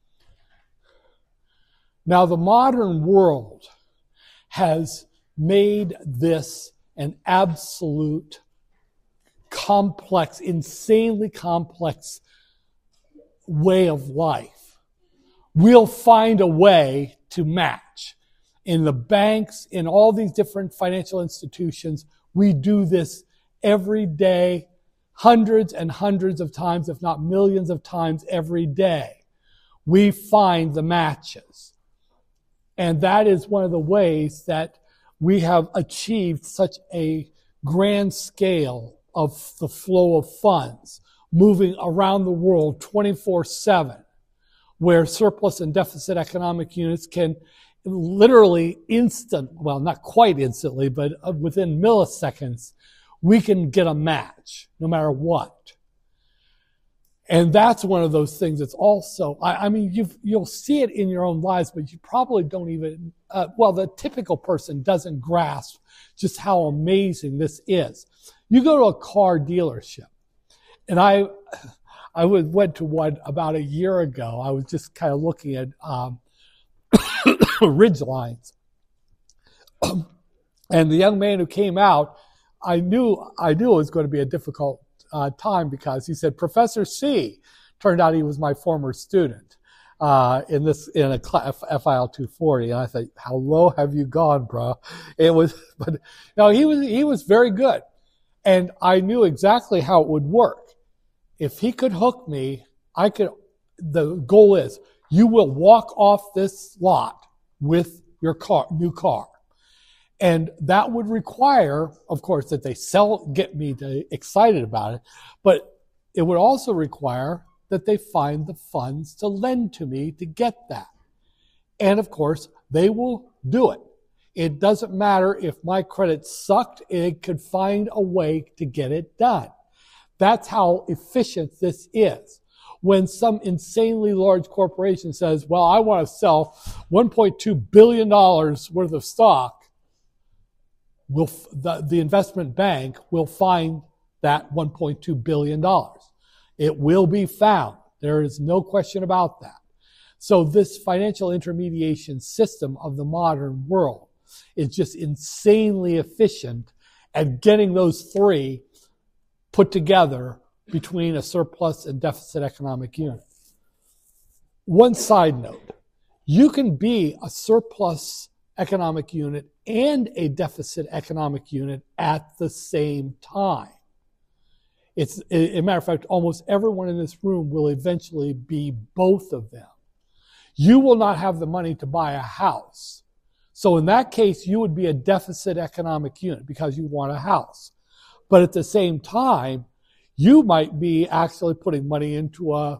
Now, the modern world has made this an absolute complex, insanely complex way of life. We'll find a way to match. In the banks, in all these different financial institutions, we do this every day, hundreds and hundreds of times, if not millions of times every day. We find the matches. And that is one of the ways that we have achieved such a grand scale of the flow of funds moving around the world 24/7, where surplus and deficit economic units can literally well, not quite instantly, but within milliseconds, we can get a match no matter what. And that's one of those things that's also, I mean, you'll see it in your own lives, but you probably don't even, the typical person doesn't grasp just how amazing this is. You go to a car dealership, and I went to one about a year ago. I was just kind of looking at ridge lines. And the young man who came out, I knew it was going to be a difficult time, because he said, Professor C. Turned out he was my former student in a FIL 240. And I thought, how low have you gone, bro? But no, he was very good. And I knew exactly how it would work. If he could hook me, the goal is, you will walk off this lot with your new car. And that would require, of course, that they get me excited about it, but it would also require that they find the funds to lend to me to get that. And of course, they will do it. It doesn't matter if my credit sucked, it could find a way to get it done. That's how efficient this is. When some insanely large corporation says, well, I want to sell $1.2 billion worth of stock, the investment bank will find that $1.2 billion. It will be found. There is no question about that. So this financial intermediation system of the modern world is just insanely efficient at getting those three put together between a surplus and deficit economic unit. One side note, you can be a surplus economic unit and a deficit economic unit at the same time. As a matter of fact, almost everyone in this room will eventually be both of them. You will not have the money to buy a house. So in that case, you would be a deficit economic unit because you want a house. But at the same time, you might be actually putting money into a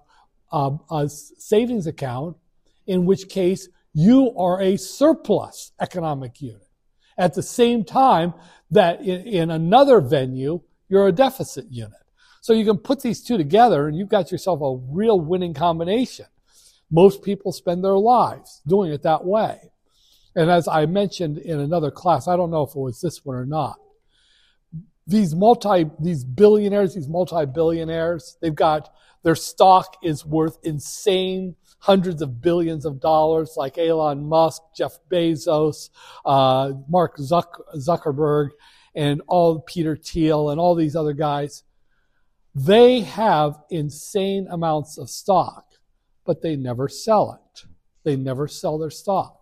savings account, in which case you are a surplus economic unit. At the same time that in another venue, you're a deficit unit. So you can put these two together and you've got yourself a real winning combination. Most people spend their lives doing it that way. And as I mentioned in another class, I don't know if it was this one or not, these billionaires, these multi-billionaires, they've got, their stock is worth insane hundreds of billions of dollars, like Elon Musk, Jeff Bezos, Mark Zuckerberg, and all Peter Thiel and all these other guys. They have insane amounts of stock, but they never sell it. They never sell their stock.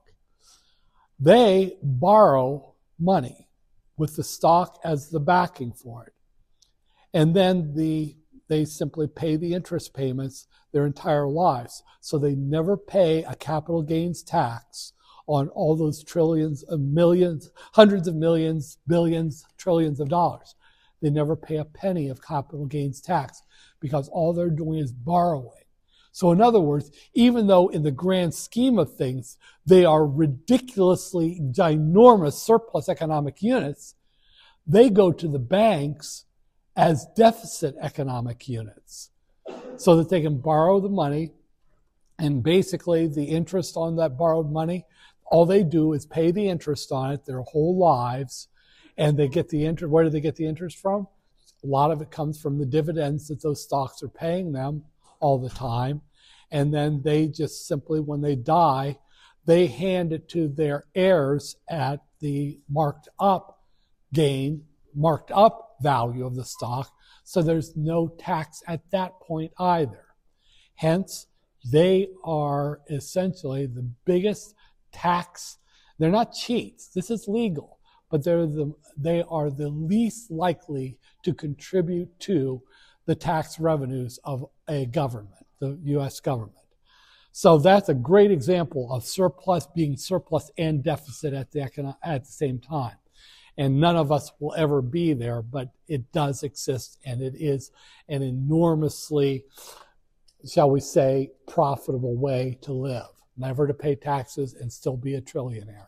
They borrow money with the stock as the backing for it. And then they simply pay the interest payments their entire lives. So they never pay a capital gains tax on all those trillions of millions, hundreds of millions, billions, trillions of dollars. They never pay a penny of capital gains tax because all they're doing is borrowing. So in other words, even though in the grand scheme of things, they are ridiculously ginormous surplus economic units, they go to the banks as deficit economic units so that they can borrow the money, and basically the interest on that borrowed money, all they do is pay the interest on it their whole lives, and they get the interest. Where do they get the interest from? A lot of it comes from the dividends that those stocks are paying them all the time. And then they just simply, when they die, they hand it to their heirs at the marked up gain, marked up value of the stock. So there's no tax at that point either. Hence, they are essentially the biggest tax. They're not cheats. This is legal, but they are the least likely to contribute to the tax revenues of a government, the U.S. government. So that's a great example of surplus being surplus and deficit at the same time. And none of us will ever be there, but it does exist, and it is an enormously, shall we say, profitable way to live. Never to pay taxes and still be a trillionaire.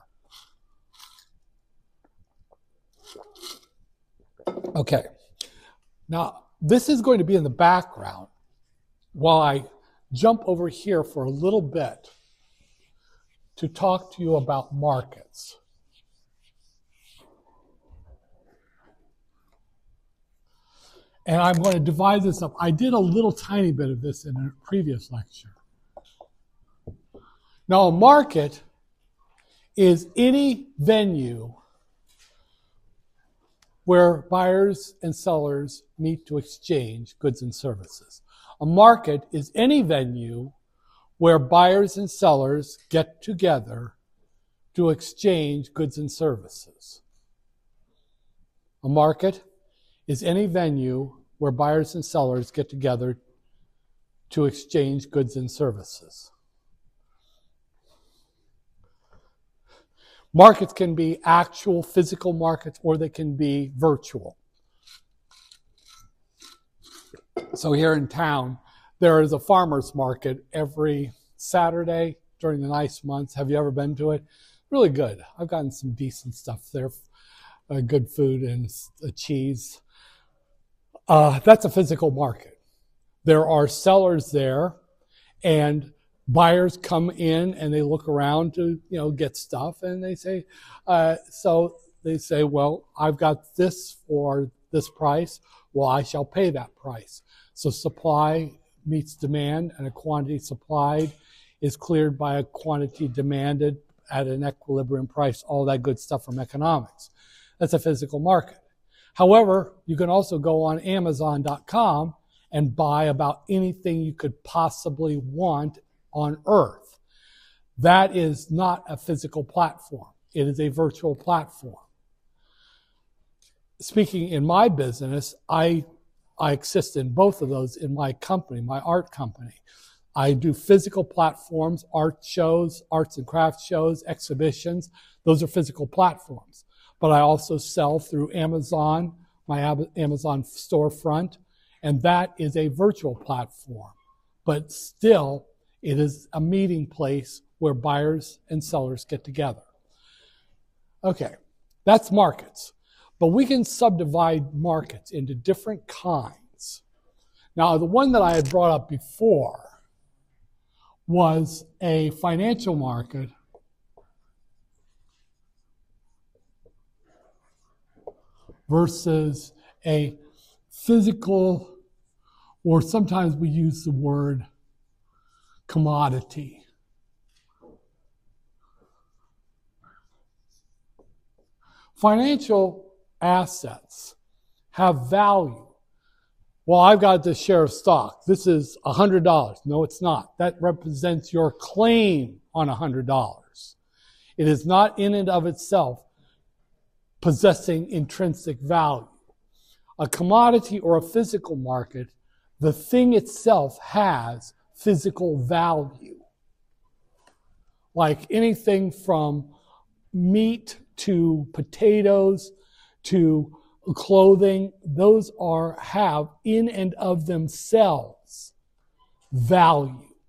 Okay. Now, this is going to be in the background while I jump over here for a little bit to talk to you about markets. And I'm going to divide this up. I did a little tiny bit of this in a previous lecture. Now, a market is any venue where buyers and sellers meet to exchange goods and services. A market is any venue where buyers and sellers get together to exchange goods and services. A market is any venue where buyers and sellers get together to exchange goods and services. Markets can be actual physical markets, or they can be virtual. So here in town, there is a farmer's market every Saturday during the nice months. Have you ever been to it? Really good. I've gotten some decent stuff there, good food and cheese. That's a physical market. There are sellers there, and buyers come in and they look around to, get stuff, and they say, well, I've got this for this price. Well, I shall pay that price. So supply meets demand, and a quantity supplied is cleared by a quantity demanded at an equilibrium price, all that good stuff from economics. That's a physical market. However, you can also go on Amazon.com and buy about anything you could possibly want on Earth. That is not a physical platform. It is a virtual platform. Speaking in my business, I exist in both of those in my company, my art company. I do physical platforms, art shows, arts and crafts shows, exhibitions. Those are physical platforms. But I also sell through Amazon, my Amazon storefront, and that is a virtual platform. But still, it is a meeting place where buyers and sellers get together. Okay, that's markets. But we can subdivide markets into different kinds. Now, the one that I had brought up before was a financial market versus a physical, or sometimes we use the word commodity. Financial assets have value. Well, I've got this share of stock. This is $100. No, it's not. That represents your claim on $100. It is not in and of itself possessing intrinsic value. A commodity or a physical market, the thing itself has physical value. Like anything from meat to potatoes to clothing, those have in and of themselves value.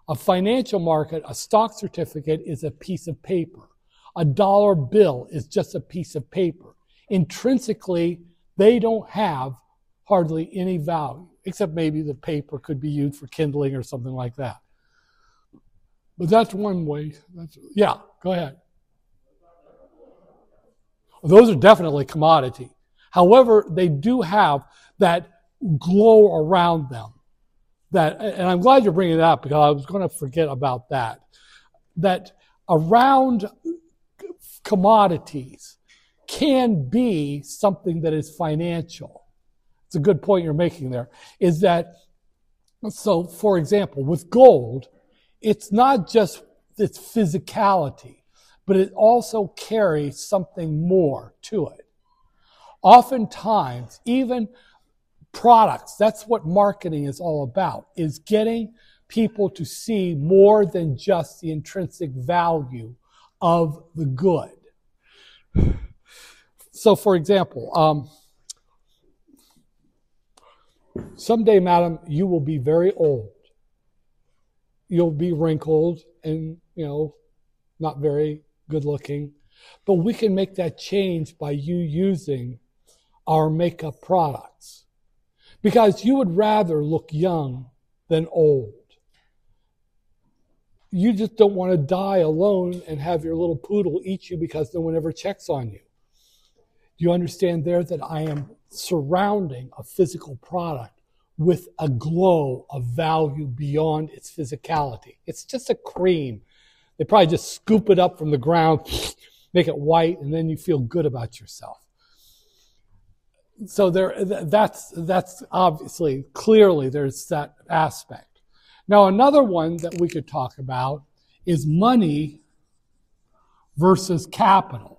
A financial market, a stock certificate is a piece of paper. A dollar bill is just a piece of paper. Intrinsically, they don't have hardly any value, except maybe the paper could be used for kindling or something like that. But that's one way. Yeah, go ahead. Those are definitely commodity. However, they do have that glow around them. And I'm glad you're bringing it up because I was going to forget about that. That around commodities can be something that is financial. It's a good point you're making there. Is that, so for example, with gold, it's not just its physicality, but it also carries something more to it. Oftentimes, even products, that's what marketing is all about, is getting people to see more than just the intrinsic value of the good. So, for example, someday, madam, you will be very old. You'll be wrinkled and, not very good looking. But we can make that change by you using our makeup products. Because you would rather look young than old. You just don't want to die alone and have your little poodle eat you because no one ever checks on you. Do you understand there that I am surrounding a physical product with a glow of value beyond its physicality? It's just a cream. They probably just scoop it up from the ground, make it white, and then you feel good about yourself. So that's obviously, clearly there's that aspect. Now another one that we could talk about is money versus capital.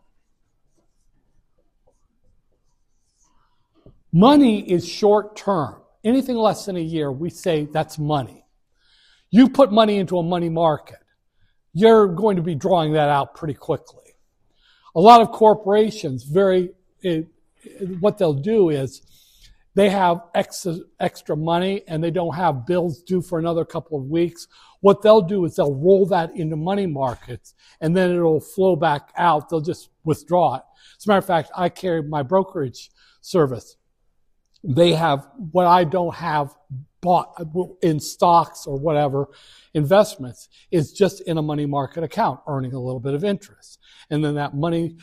Money is short term. Anything less than a year, we say that's money. You put money into a money market, you're going to be drawing that out pretty quickly. A lot of corporations, what they'll do is they have extra money and they don't have bills due for another couple of weeks. What they'll do is they'll roll that into money markets and then it'll flow back out. They'll just withdraw it. As a matter of fact, I carry my brokerage service. They have what I don't have bought in stocks or whatever investments is just in a money market account, earning a little bit of interest. And then that money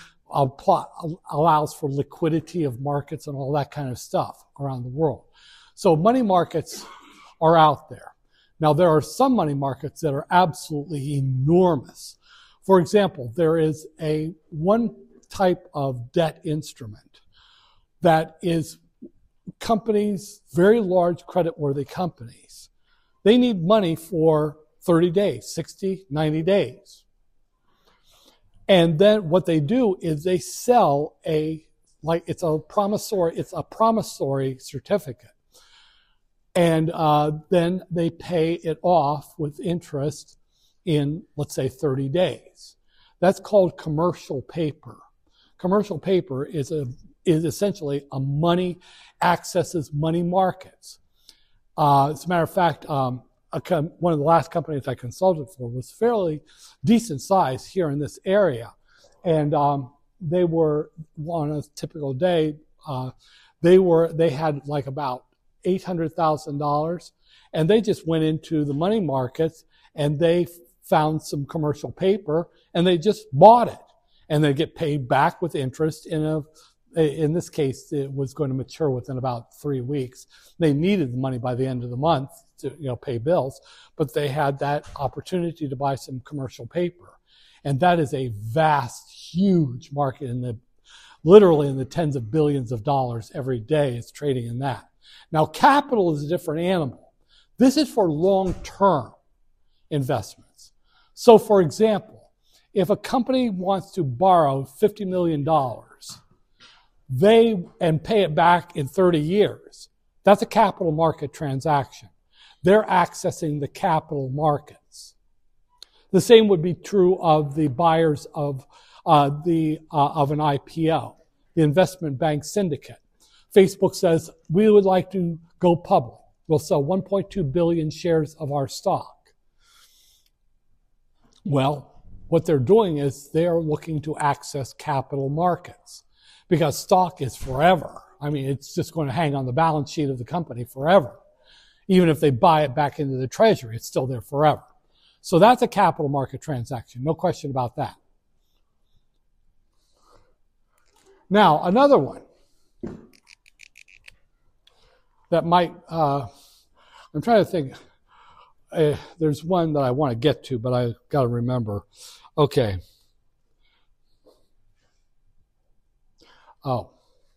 allows for liquidity of markets and all that kind of stuff around the world. So money markets are out there. Now, there are some money markets that are absolutely enormous. For example, there is one type of debt instrument that is companies, very large creditworthy companies. They need money for 30 days, 60, 90 days. And then what they do is they sell it's a promissory certificate. And then they pay it off with interest in, let's say, 30 days. That's called commercial paper. Commercial paper is essentially a money, accesses money markets. As a matter of fact, one of the last companies I consulted for was fairly decent size here in this area. And they were, on a typical day, they had like about $800,000. And they just went into the money markets and they found some commercial paper and they just bought it. And they get paid back with interest in this case, it was going to mature within about 3 weeks. They needed the money by the end of the month to, pay bills, but they had that opportunity to buy some commercial paper. And that is a vast, huge market literally in the tens of billions of dollars every day is trading in that. Now, capital is a different animal. This is for long-term investments. So, for example, if a company wants to borrow $50 million, and pay it back in 30 years. That's a capital market transaction. They're accessing the capital markets. The same would be true of the buyers of an IPO, the investment bank syndicate. Facebook says, we would like to go public. We'll sell 1.2 billion shares of our stock. Well, what they're doing is they're looking to access capital markets because stock is forever. I mean, it's just going to hang on the balance sheet of the company forever. Even if they buy it back into the treasury, it's still there forever. So that's a capital market transaction. No question about that. Now, another one that might, I'm trying to think, there's one that I want to get to, but I got to remember. Okay. Oh.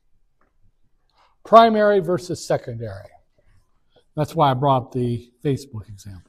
Primary versus secondary. That's why I brought up the Facebook example.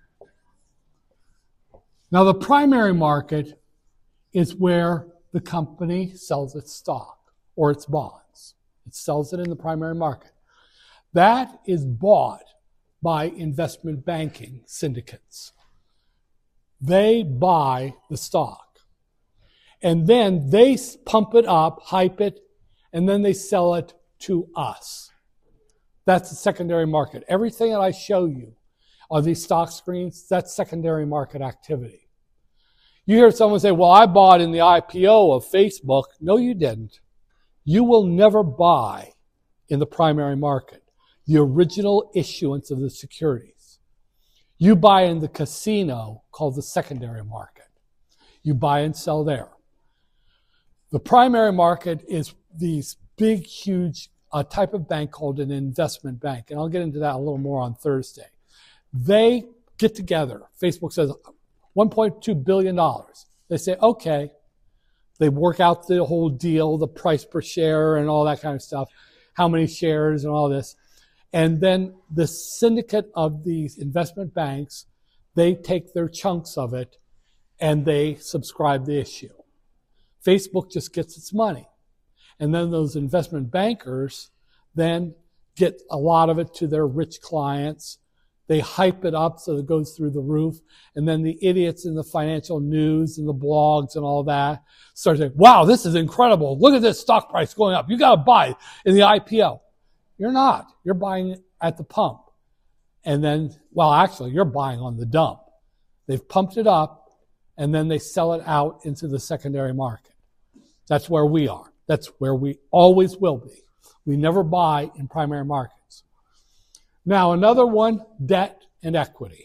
Now, the primary market is where the company sells its stock or its bonds. It sells it in the primary market. That is bought by investment banking syndicates. They buy the stock. And then they pump it up, hype it, and then they sell it to us. That's the secondary market. Everything that I show you on these stock screens, that's secondary market activity. You hear someone say, well, I bought in the IPO of Facebook. No, you didn't. You will never buy in the primary market the original issuance of the securities. You buy in the casino called the secondary market. You buy and sell there. The primary market is these big, huge type of bank called an investment bank. And I'll get into that a little more on Thursday. They get together. Facebook says $1.2 billion. They say, okay. They work out the whole deal, the price per share and all that kind of stuff, how many shares and all this. And then the syndicate of these investment banks, they take their chunks of it and they subscribe the issue. Facebook just gets its money. And then those investment bankers then get a lot of it to their rich clients. They hype it up so it goes through the roof. And then the idiots in the financial news and the blogs and all that start saying, wow, this is incredible. Look at this stock price going up. You got to buy in the IPO. You're not. You're buying at the pump. And then, well, actually, you're buying on the dump. They've pumped it up, and then they sell it out into the secondary market. That's where we are. That's where we always will be. We never buy in primary markets. Now, another one, debt and equity.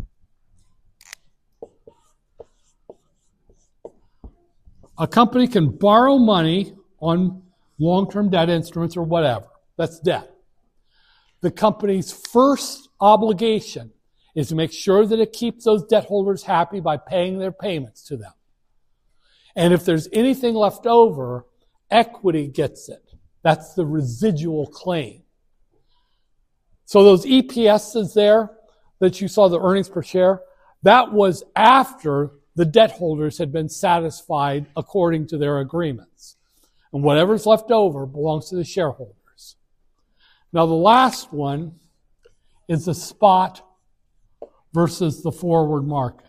A company can borrow money on long-term debt instruments or whatever. That's debt. The company's first obligation is to make sure that it keeps those debt holders happy by paying their payments to them. And if there's anything left over, equity gets it. That's the residual claim. So those EPSs there that you saw, the earnings per share, that was after the debt holders had been satisfied according to their agreements. And whatever's left over belongs to the shareholders. Now the last one is the spot versus the forward market.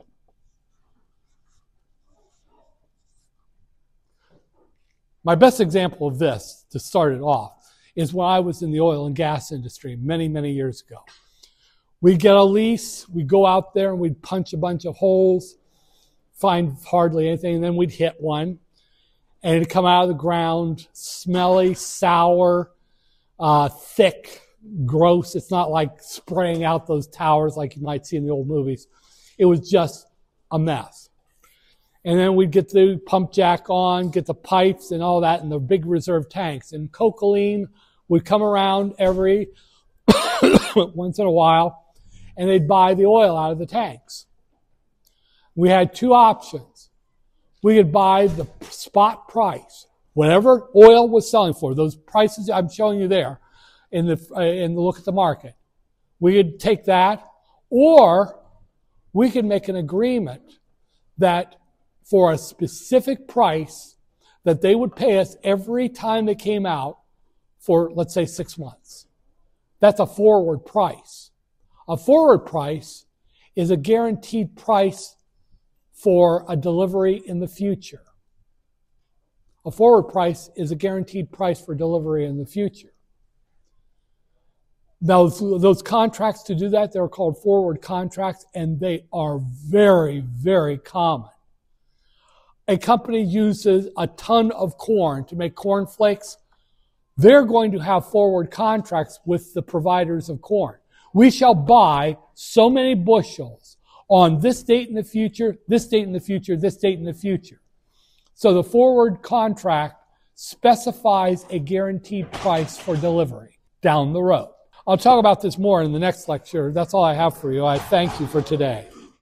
My best example of this, to start it off, is when I was in the oil and gas industry many, many years ago. We'd get a lease, we'd go out there and we'd punch a bunch of holes, find hardly anything, and then we'd hit one. And it'd come out of the ground, smelly, sour, thick, gross. It's not like spraying out those towers like you might see in the old movies. It was just a mess. And then we'd get the pump jack on, get the pipes and all that in the big reserve tanks. And Cocoline would come around every once in a while, and they'd buy the oil out of the tanks. We had two options. We could buy the spot price, whatever oil was selling for, those prices I'm showing you there in the look at the market. We could take that, or we could make an agreement that for a specific price that they would pay us every time they came out for, let's say, 6 months. That's a forward price. A forward price is a guaranteed price for a delivery in the future. A forward price is a guaranteed price for delivery in the future. Those contracts to do that, they're called forward contracts, and they are very, very common. A company uses a ton of corn to make corn flakes. They're going to have forward contracts with the providers of corn. We shall buy so many bushels on this date in the future, this date in the future, this date in the future. So the forward contract specifies a guaranteed price for delivery down the road. I'll talk about this more in the next lecture. That's all I have for you. I thank you for today.